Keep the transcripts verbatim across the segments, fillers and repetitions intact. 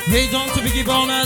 هیجان تو بگی بانز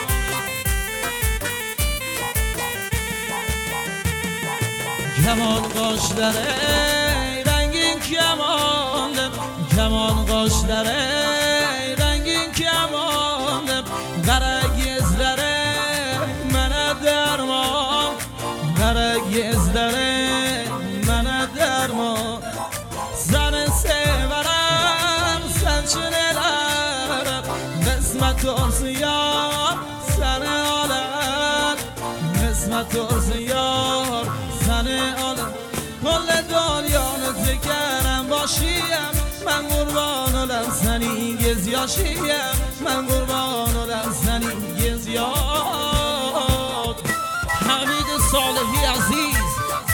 کمان قاشلره رنگین کمانده کمان قاشلره رنگین کمانده قره گزلره منه درمان قره گزلره منه درمان زن سیورم سن چنلرم قسمت ارسیار سن آلت قسمت ارسیار سن آلت کل داریان تکرم باشیم من قربان olem seni gez yaşayım ben kurban olem seni gez yad Hamid Salihi Aziz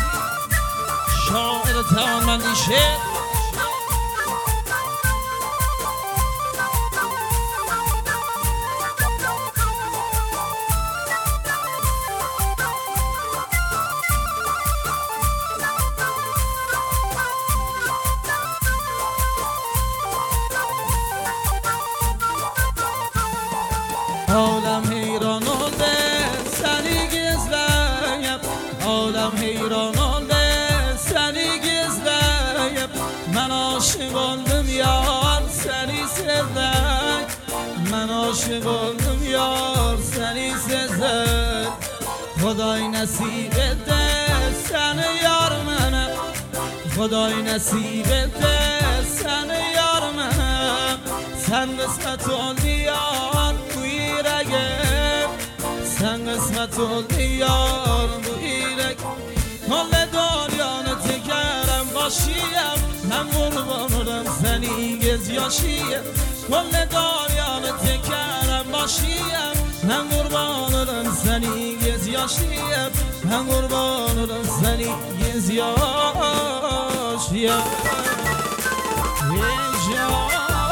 şair teğmenli şer Alem heyran oldu seni gizleyip Alem heyran oldu seni gizleyip Ben aşık oldum yar seni sevdik Ben aşık oldum yar seni sevdik Xuday nasip etti seni yar mene Xuday nasip etti seni yar mene Sen kısmet oldu yar Sen kısmet oldu yar bu yürek Kolle daryanı tekerem başıyım Ben kurban olem seni gez yaşayım Kolle daryanı tekerem başıyım Ben kurban olem seni gez yaşayım Ben kurban olem seni gez yaşayım Heyecan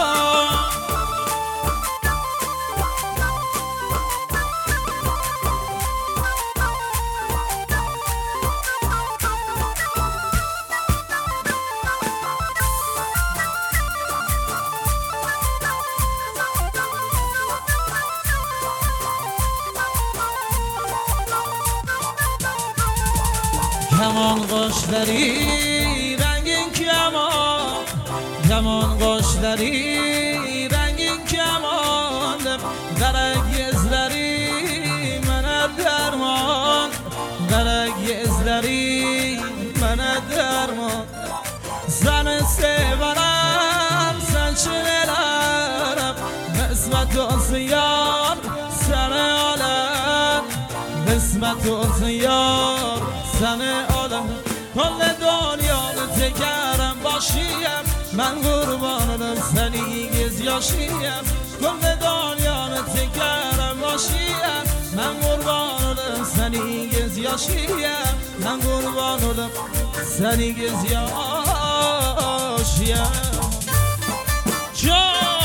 Keman qaşları rengin keman Keman qaşları rengin keman Qara gözləri mənə dərman Qara gözləri mənə dərman Səni sevərəm, sən çilərəm Qismət olsun yar, səni aləm Qismət olsun yar Seni alem Kolle dünyanı tekerem başıyım Ben kurban olem seni gez yaşayım Kolle dünyanı tekerem başıyım Ben kurban olem seni gez yaşayım Ben kurban olem seni gez yaşayım Çok